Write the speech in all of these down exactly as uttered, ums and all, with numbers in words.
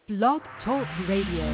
Blog Talk Radio.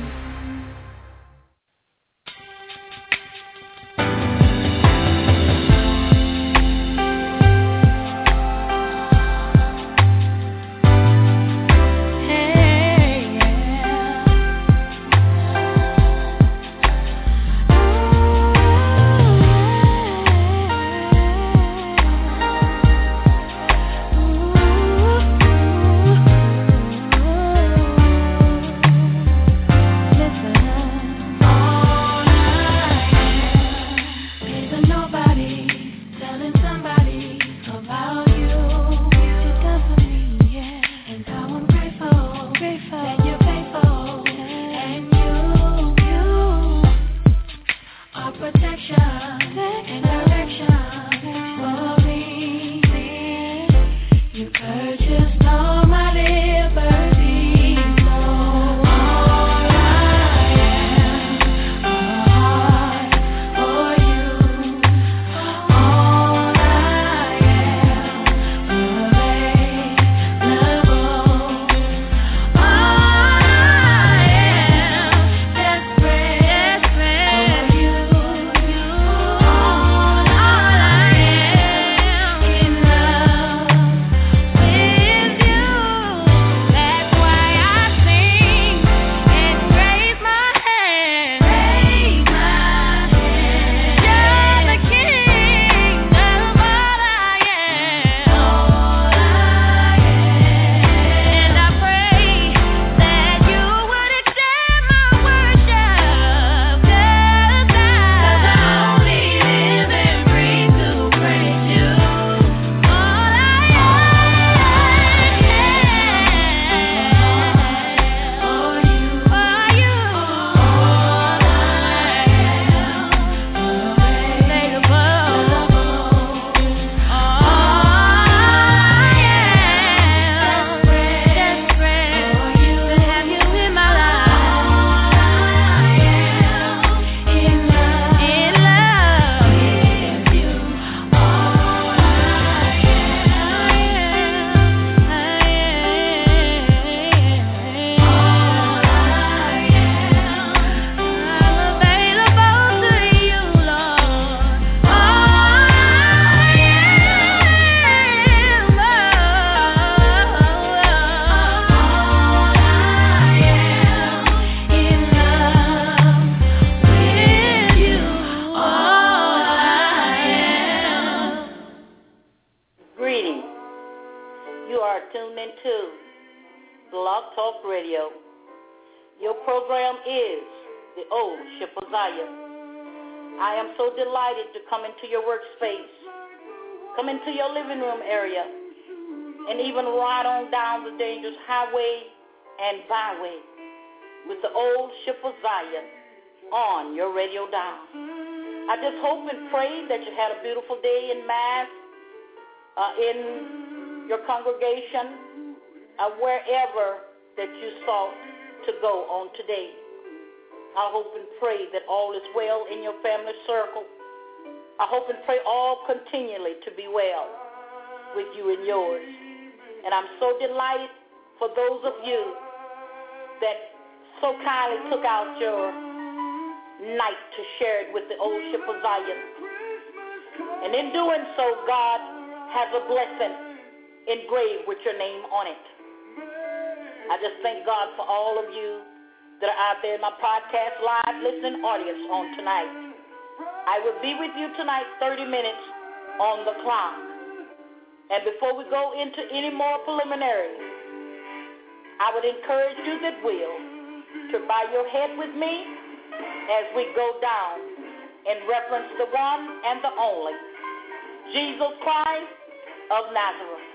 Into your workspace, come into your living room area, and even ride on down the dangerous highway and byway with the old ship of Zion on your radio dial. I just hope and pray that you had a beautiful day in Mass, uh, in your congregation, uh, wherever that you sought to go on today. I hope and pray that all is well in your family circle. I hope and pray all continually to be well with you and yours. And I'm so delighted for those of you that so kindly took out your night to share it with the old ship of Zion. And in doing so, God has a blessing engraved with your name on it. I just thank God for all of you that are out there in my podcast live listening audience on tonight. I will be with you tonight thirty minutes on the clock. And before we go into any more preliminaries, I would encourage you that will to bow your head with me as we go down in reference to the one and the only, Jesus Christ of Nazareth.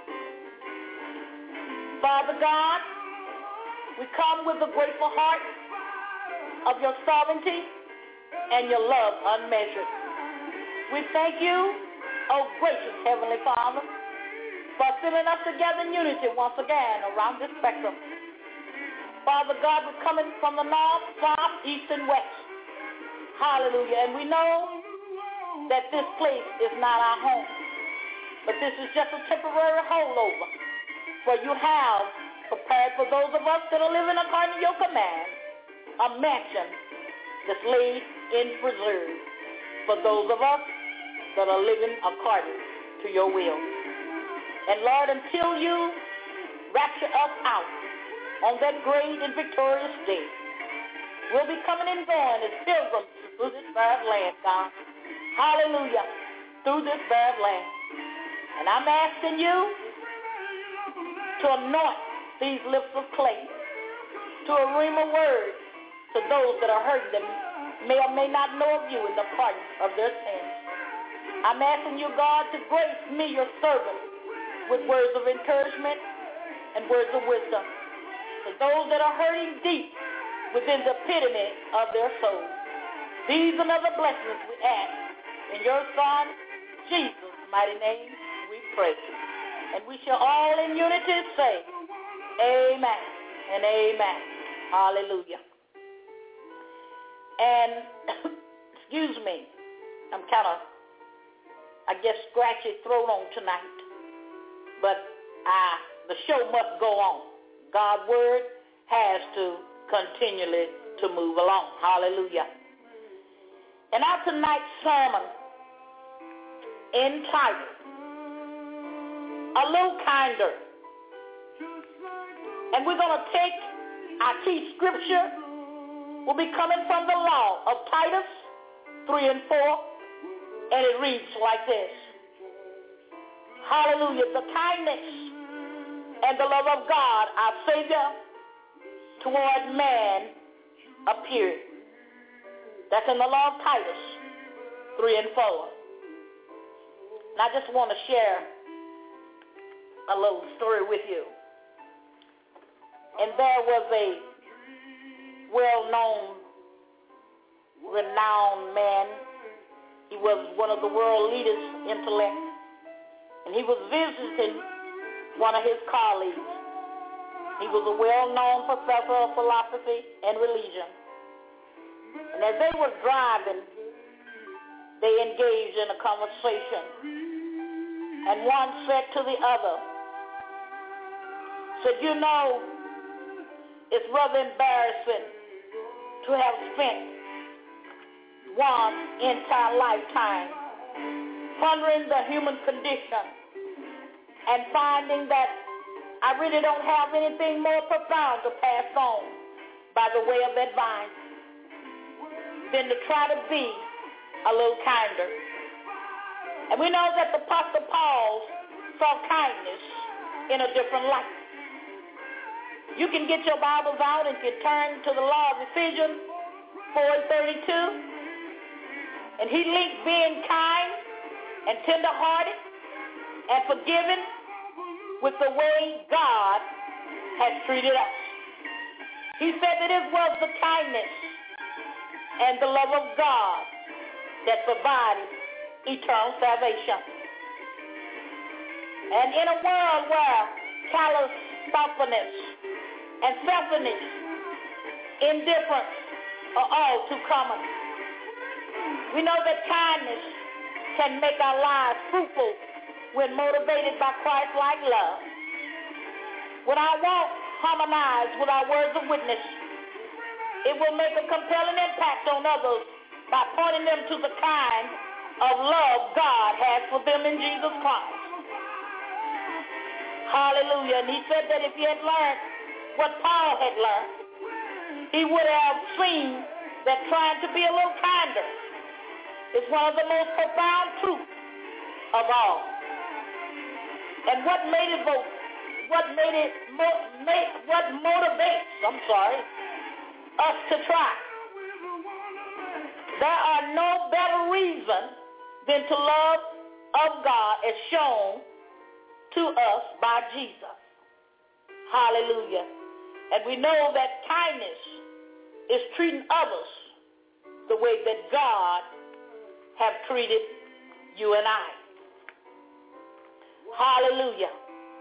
Father God, we come with a grateful heart of your sovereignty and your love unmeasured. We thank you, oh gracious Heavenly Father, for filling us together in unity once again around this spectrum. Father God, we're coming from the north, south, east, and west. Hallelujah. And we know that this place is not our home, but this is just a temporary holdover, for you have prepared for those of us that are living according to your command, a mansion that's laid in preserve for those of us that are living according to your will. And Lord, until you rapture us out on that great and victorious day, we'll be coming and going as pilgrims through this barren land, God. Hallelujah. Through this barren land. And I'm asking you to anoint these lips of clay, to a rhema word to those that are hurting them, may or may not know of you in the pardon of their sins. I'm asking you, God, to grace me, your servant, with words of encouragement and words of wisdom to those that are hurting deep within the epitome of their soul. These and other blessings we ask in your Son, Jesus' mighty name, we pray. And we shall all in unity say, amen and amen. Hallelujah. And, excuse me, I'm kind of, I guess, scratchy throat on tonight. But I, the show must go on. God's word has to continually to move along. Hallelujah. And our tonight's sermon entitled, A Little Kinder. And we're going to take our key scripture. Will be coming from the law of Titus three and four, and it reads like this. Hallelujah. The kindness and the love of God, our Savior, toward man appeared. That's in the law of Titus three and four. And I just want to share a little story with you. And there was a well-known, renowned man. He was one of the world leaders' intellect. And he was visiting one of his colleagues. He was a well-known professor of philosophy and religion. And as they were driving, they engaged in a conversation. And one said to the other, said, you know, it's rather embarrassing to have spent one's entire lifetime pondering the human condition and finding that I really don't have anything more profound to pass on by the way of advice than to try to be a little kinder. And we know that the Apostle Paul saw kindness in a different light. You can get your Bibles out and you turn to the law of Ephesians four and thirty-two. And he linked being kind and tender-hearted and forgiving with the way God has treated us. He said that it was the kindness and the love of God that provided eternal salvation. And in a world where callous thoughtfulness and selfishness, indifference are all too common, we know that kindness can make our lives fruitful when motivated by Christ-like love. When our walk harmonizes with our words of witness, it will make a compelling impact on others by pointing them to the kind of love God has for them in Jesus Christ. Hallelujah. And he said that if he had learned what Paul had learned, he would have seen that trying to be a little kinder is one of the most profound truths of all. And what made it vote, what made it, made, what motivates, I'm sorry, us to try. There are no better reason than to love of God as shown to us by Jesus. Hallelujah. And we know that kindness is treating others the way that God have treated you and I. Hallelujah.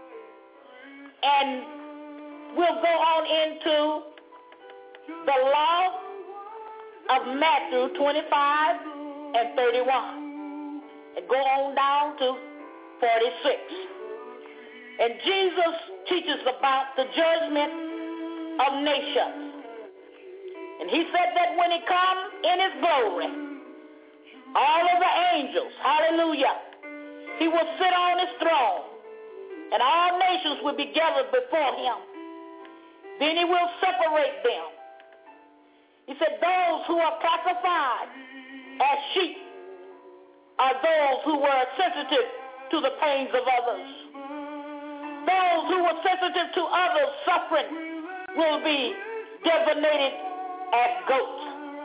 And we'll go on into the law of Matthew twenty-five and thirty-one and go on down to forty-six. And Jesus teaches about the judgment of nations. And he said that when he comes in his glory, all of the angels, hallelujah, he will sit on his throne, and all nations will be gathered before him. Then he will separate them. He said those who are classified as sheep are those who were sensitive to the pains of others. Those who were sensitive to others' suffering will be designated as goats.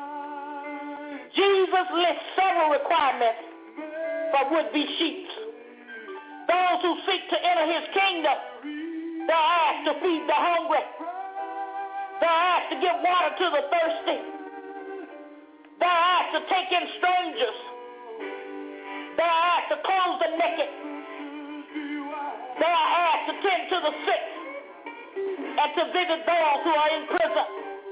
Jesus lists several requirements for would-be sheep. Those who seek to enter his kingdom, they're asked to feed the hungry. They're asked to give water to the thirsty. They're asked to take in strangers. They're asked to clothe the naked. They are asked to tend to the sick and to visit those who are in prison.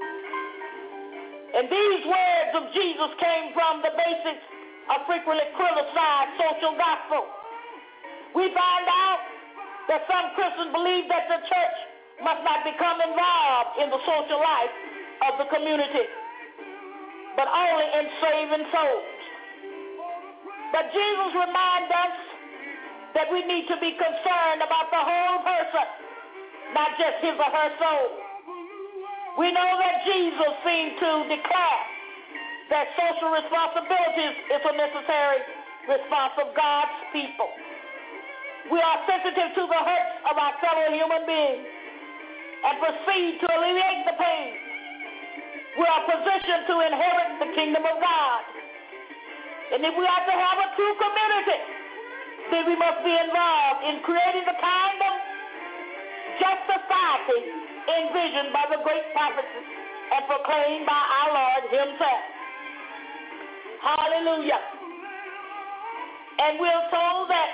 And these words of Jesus came from the basics of frequently criticized social gospel. We find out that some Christians believe that the church must not become involved in the social life of the community, but only in saving souls. But Jesus reminds us that we need to be concerned about the whole person, not just his or her soul. We know that Jesus seemed to declare that social responsibilities is a necessary response of God's people. We are sensitive to the hurts of our fellow human beings and proceed to alleviate the pain. We are positioned to inherit the kingdom of God. And if we are to have a true community, then we must be involved in creating the kind of just society envisioned by the great prophets and proclaimed by our Lord himself. Hallelujah. And we're told that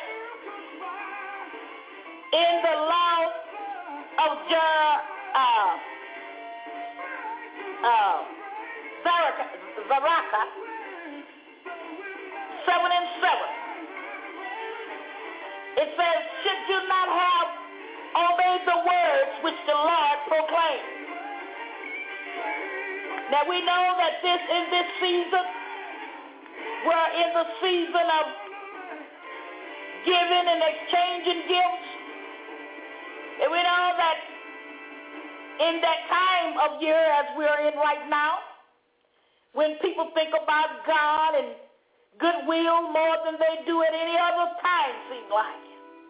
in the law of Jer- uh, uh, Zaraka, seven and seven, it says, should you not have obeyed the words which the Lord proclaimed? Now we know that this in this season, we're in the season of giving and exchanging gifts. And we know that in that time of year as we are in right now, when people think about God and goodwill more than they do at any other time, seems like.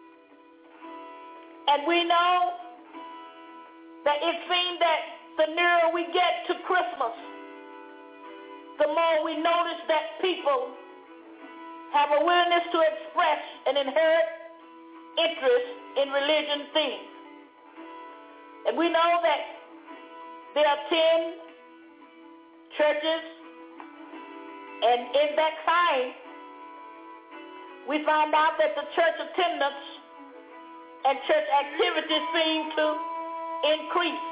And we know that it seems that the nearer we get to Christmas, the more we notice that people have a willingness to express an inherent interest in religion themes. And we know that there are ten churches, and in that time, we find out that the church attendance and church activities seem to increase.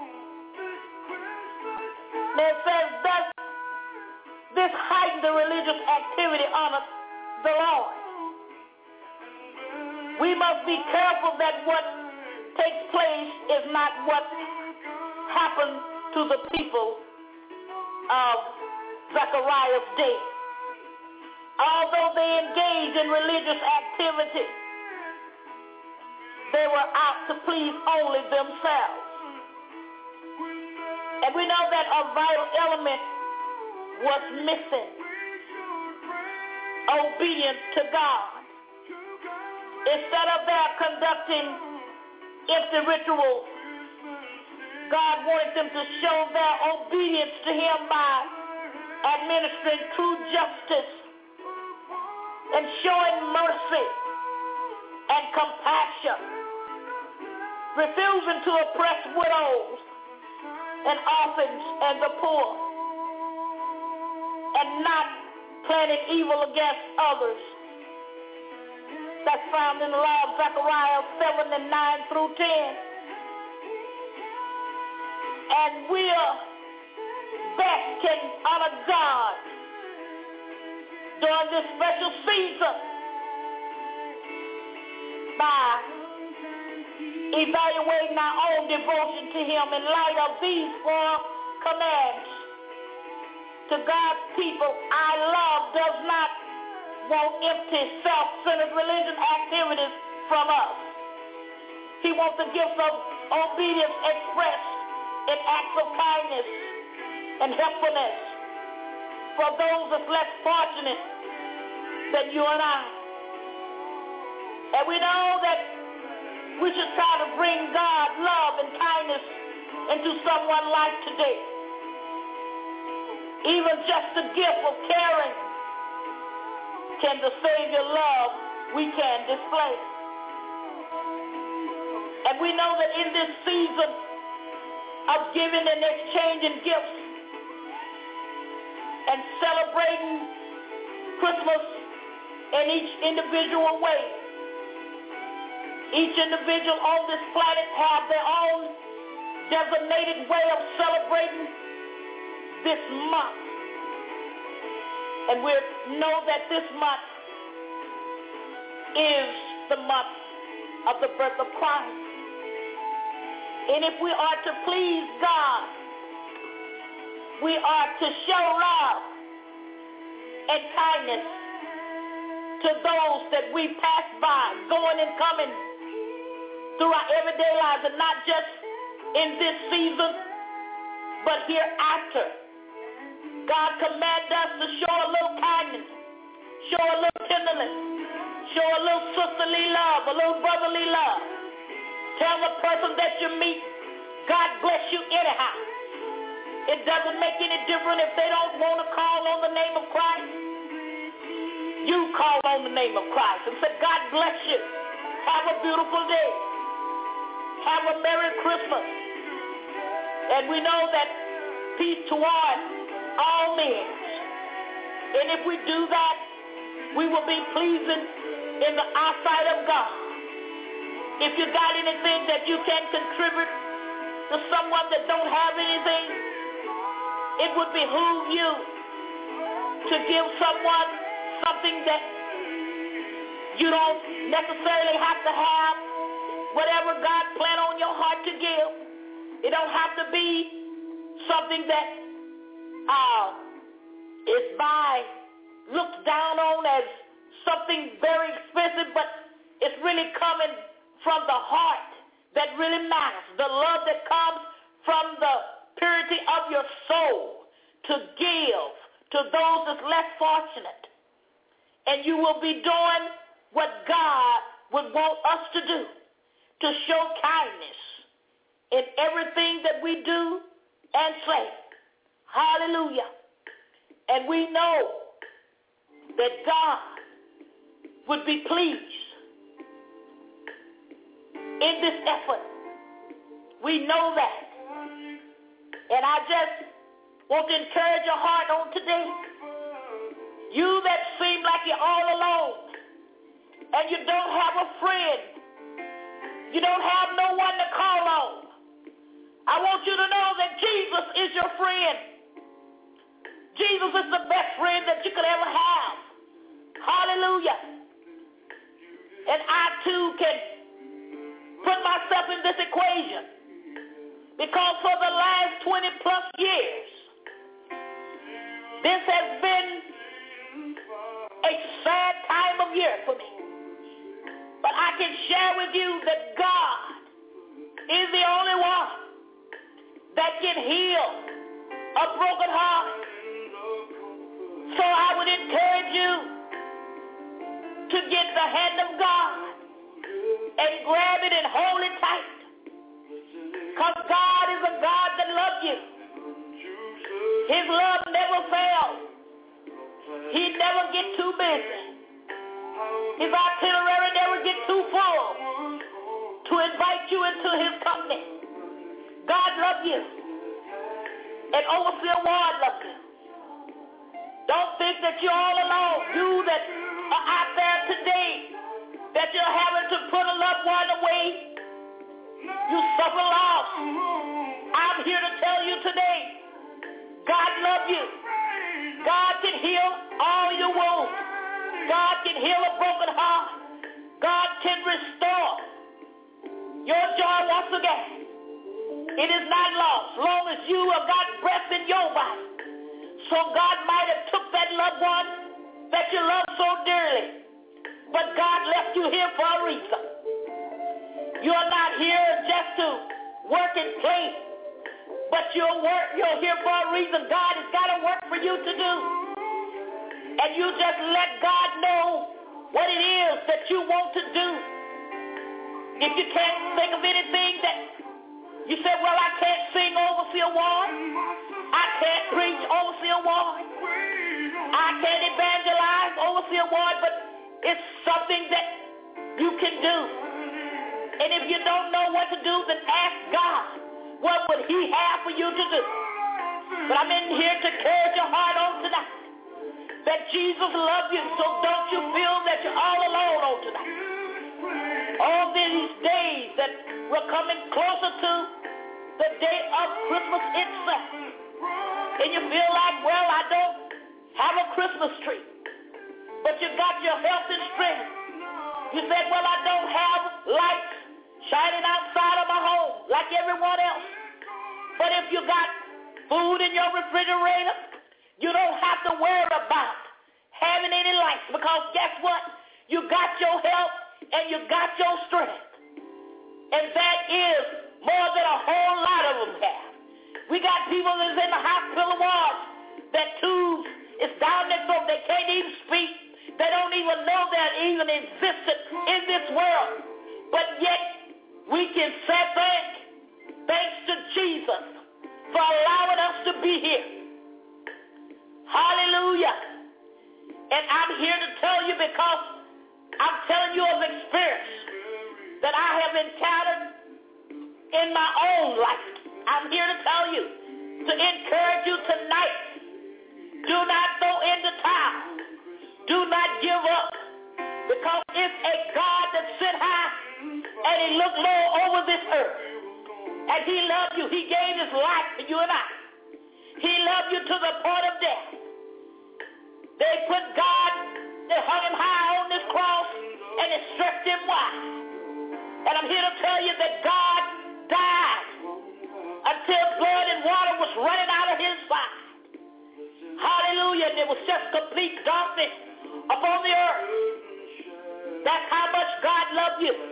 Now it says, thus, this heightened the religious activity honors the Lord. We must be careful that what takes place is not what happened to the people of Zechariah's day. Although they engaged in religious activity, they were out to please only themselves. And we know that a vital element was missing: obedience to God. Instead of their conducting empty rituals, God wanted them to show their obedience to him by administering true justice and showing mercy and compassion, refusing to oppress widows and orphans and the poor, and not planning evil against others. That's found in the law of Zechariah seven and nine through ten. And we are best can honor God during this special season by evaluating our own devotion to him in light of these four commands. To God's people, our love does not want empty, self-centered religion activities from us. He wants the gift of obedience expressed in acts of kindness and helpfulness for those that's less fortunate than you and I. And we know that we should try to bring God's love and kindness into someone's life today. Even just the gift of caring can the Savior love we can display. And we know that in this season of giving and exchanging gifts and celebrating Christmas in each individual way, each individual on this planet have their own designated way of celebrating this month. And we know that this month is the month of the birth of Christ. And if we are to please God, we are to show love and kindness to those that we pass by, going and coming through our everyday lives, and not just in this season, but hereafter. God commanded us to show a little kindness, show a little tenderness, show a little sisterly love, a little brotherly love. Tell the person that you meet, God bless you anyhow. It doesn't make any difference if they don't want to call on the name of Christ. You call on the name of Christ and say, God bless you. Have a beautiful day. Have a Merry Christmas. And we know that peace toward all men. And if we do that, we will be pleasing in the eyesight of God. If you got anything that you can contribute to someone that don't have anything, it would behoove you to give someone something that you don't necessarily have to have. Whatever God planned on your heart to give, it don't have to be something that uh, is by looked down on as something very expensive, but it's really coming from the heart that really matters, the love that comes from the purity of your soul to give to those that's less fortunate. And you will be doing what God would want us to do, to show kindness in everything that we do and say. Hallelujah. And we know that God would be pleased in this effort. We know that. And I just want to encourage your heart on today. You that seem like you're all alone and you don't have a friend, you don't have no one to call on, I want you to know that Jesus is your friend. Jesus is the best friend that you could ever have. Hallelujah. And I too can put myself in this equation, because for the last twenty plus years, this has been a sad time of year for me. But I can share with you that God is the only one that can heal a broken heart. So I would encourage you to get the hand of God and grab it and hold it tight. Because God is a God that loves you. His love never fails. He never gets too busy. His itinerary never gets too full to invite you into his company. God loves you. And Overseer Ward loves you. Don't think that you're all alone. You that are out there today, that you're having to put a loved one away, you suffer loss. I'm here to tell you today, God loves you. God can heal all your wounds. God can heal a broken heart. God can restore your joy once again. It is not lost, long as you have got breath in your body. So God might have took that loved one that you love so dearly, but God left you here for a reason. You're not here just to work and play, but you're work. You're here for a reason. God has got a work for you to do, and you just let God know what it is that you want to do. If you can't think of anything that you say, well, I can't sing Overseer Ward, I can't preach Overseer Ward, I can't evangelize Overseer Ward, but it's something that you can do. And if you don't know what to do, then ask God, what would he have for you to do? But I'm in here to encourage your heart on tonight, that Jesus loves you, so don't you feel that you're all alone on tonight. All these days that we're coming closer to the day of Christmas itself, and you feel like, well, I don't have a Christmas tree, but you got your health and strength. You said, well, I don't have lights shining outside of my home like everyone else, but if you got food in your refrigerator, you don't have to worry about having any lights, because guess what? You got your health and you got your strength. And that is more than a whole lot of them have. We got people that's in the hospital wards that tubes is down their throat. They can't even speak. They don't even know that even existed in this world. But yet we can say thank, thanks to Jesus for allowing us to be here. Hallelujah. And I'm here to tell you, because I'm telling you of experience that I have encountered in my own life. I'm here to tell you, to encourage you tonight. Do not throw in the towel. Do not give up, because it's a God that sit high and he looked low over this earth. And he loved you. He gave his life for you and I. He loved you to the point of death. They put God, they hung him high on this cross, and it stretched him wide. And I'm here to tell you that God died until blood and water was running out of his side. Hallelujah. And it was just complete darkness upon the earth. That's how much God loved you.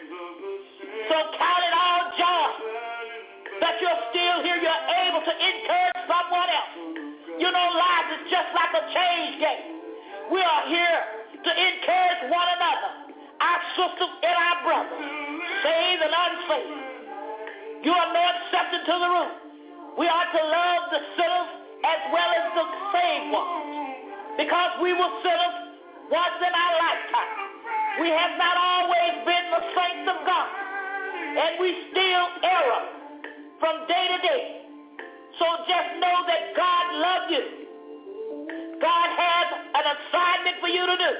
So count it all joy that you're still here. You're able to encourage someone else. You know, life is just like a change game. We are here to encourage one another, our sisters and our brothers, saved and unsaved. You are no exception to the rule. We are to love the sinners as well as the saved ones, because we were sinners once in our lifetime. We have not always been the saints of God, and we still err from day to day. So just know that God loves you. God has an assignment for you to do.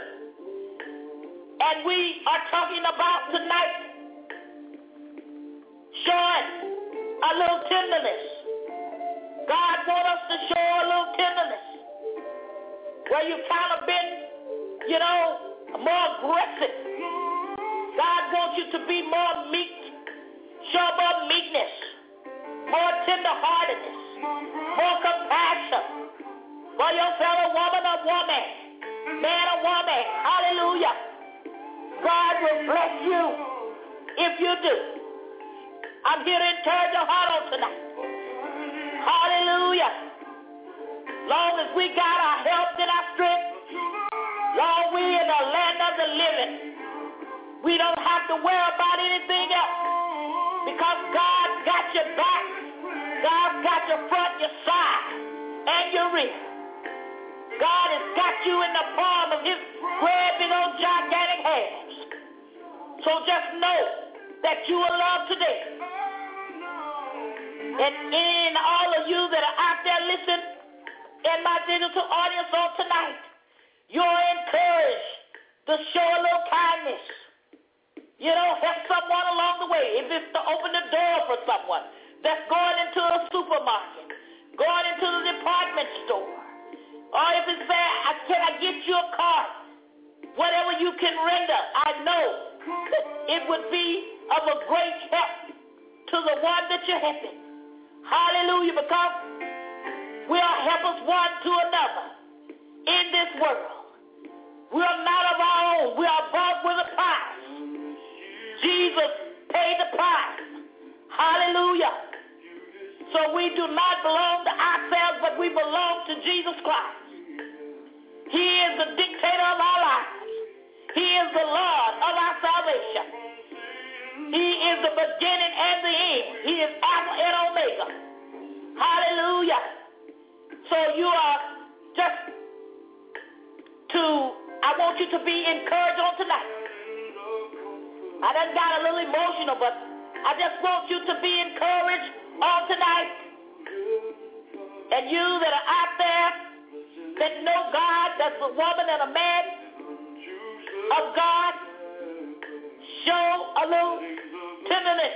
And we are talking about tonight showing a little tenderness. God wants us to show a little tenderness, where you kind of been, you know, more aggressive. God wants you to be more meek, show more meekness, more tenderheartedness, more compassion for your fellow woman or woman, man or woman. Hallelujah. God will bless you if you do. I'm here to encourage your heart on tonight. Hallelujah. Long as we got our health and our strength, long we in the land of the living, we don't have to worry about anything else, because God got your back, God's got your front, your side, and your rear. God has got you in the palm of his great big old gigantic hands. So just know that you are loved today. And in all of you that are out there listening in my digital audience on tonight, you're encouraged to show a little kindness. You know, help someone along the way. If it's to open the door for someone that's going into a supermarket, going into the department store, or if it's say, can I get you a card? Whatever you can render, I know it would be of a great help to the one that you're helping. Hallelujah, because we are helpers one to another in this world. We are not of our own. We are bought with a price. Jesus paid the price. Hallelujah. So we do not belong to ourselves, but we belong to Jesus Christ. He is the dictator of our lives. He is the Lord of our salvation. He is the beginning and the end. He is Alpha and Omega. Hallelujah. So you are just to, I want you to be encouraged on tonight. I done got a little emotional, but I just want you to be encouraged on tonight. And you that are out there that know God, that's a woman and a man of God, show a little tenderness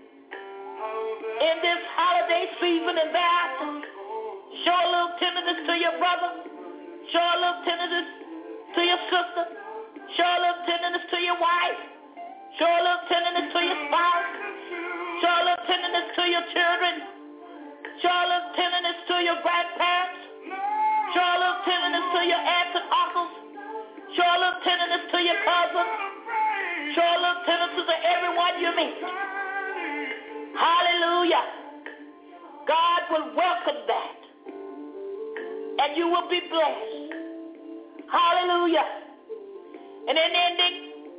in this holiday season and thereafter. Show a little tenderness to your brother. Show a little tenderness to your sister. Show a little tenderness to your wife. Show a little tenderness to your spouse. Show a little tenderness to your children. Show a little tenderness to your grandparents. Show a little tenderness to your aunts and uncles. Show a little tenderness to your cousins. Show a little tenderness to everyone you meet. Hallelujah. God will welcome that. And you will be blessed. Hallelujah. And in ending,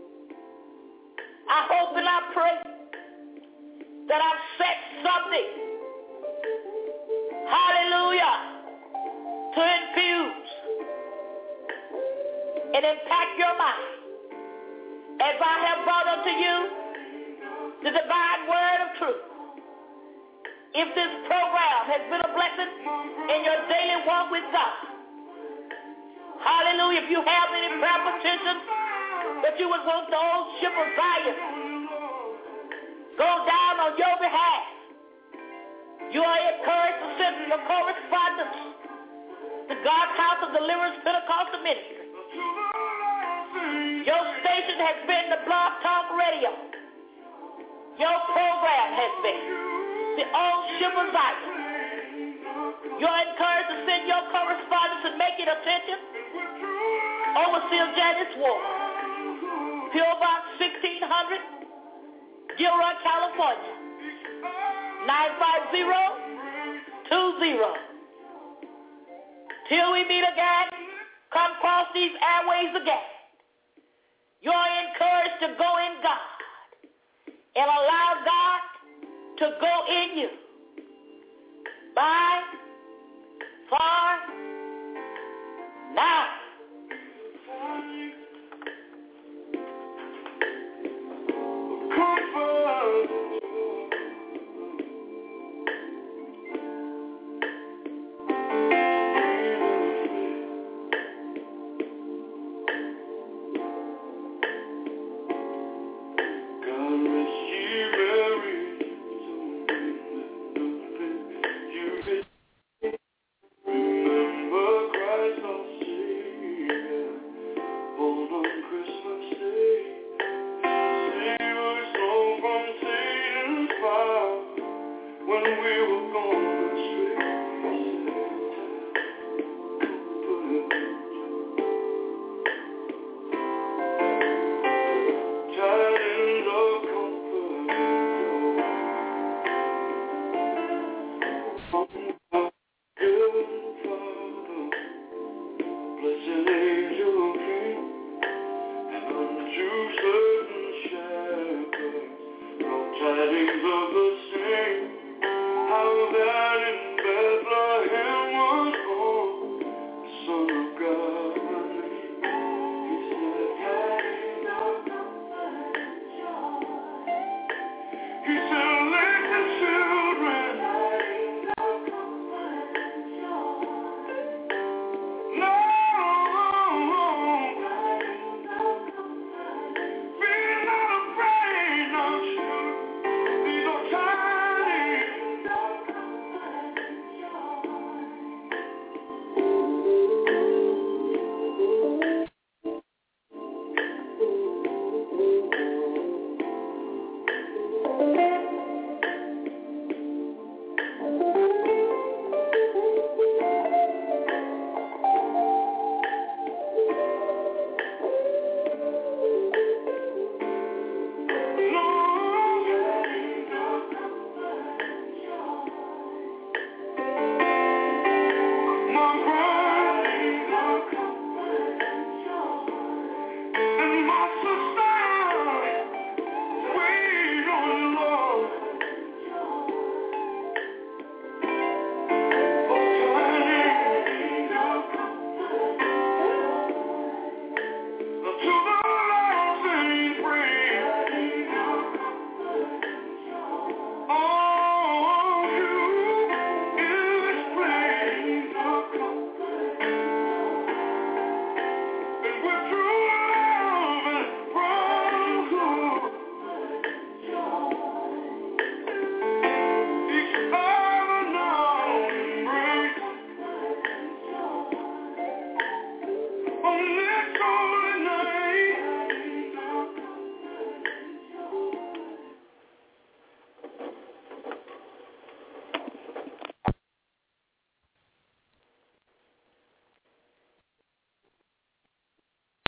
I hope and I pray that I've said something, hallelujah, to infuse and impact your mind as I have brought unto you the divine word of truth. If this program has been a blessing in your daily walk with God, hallelujah, if you have any prayer petitions that you would want the old ship of Zion go down on your behalf, you are encouraged to send your correspondence to God's House of Deliverance Pentecostal Ministry. Your station has been the Blog Talk Radio. Your program has been the old ship of Zion. You're encouraged to send your correspondence and make it attention. Overseer Janice Ward, P O Box sixteen hundred, Gilroy, California, nine five zero two zero. Till we meet again, come across these airways again. You're encouraged to go in God and allow God to go in you. Bye. Far. Now. Comfort. Tidings of the same, how that in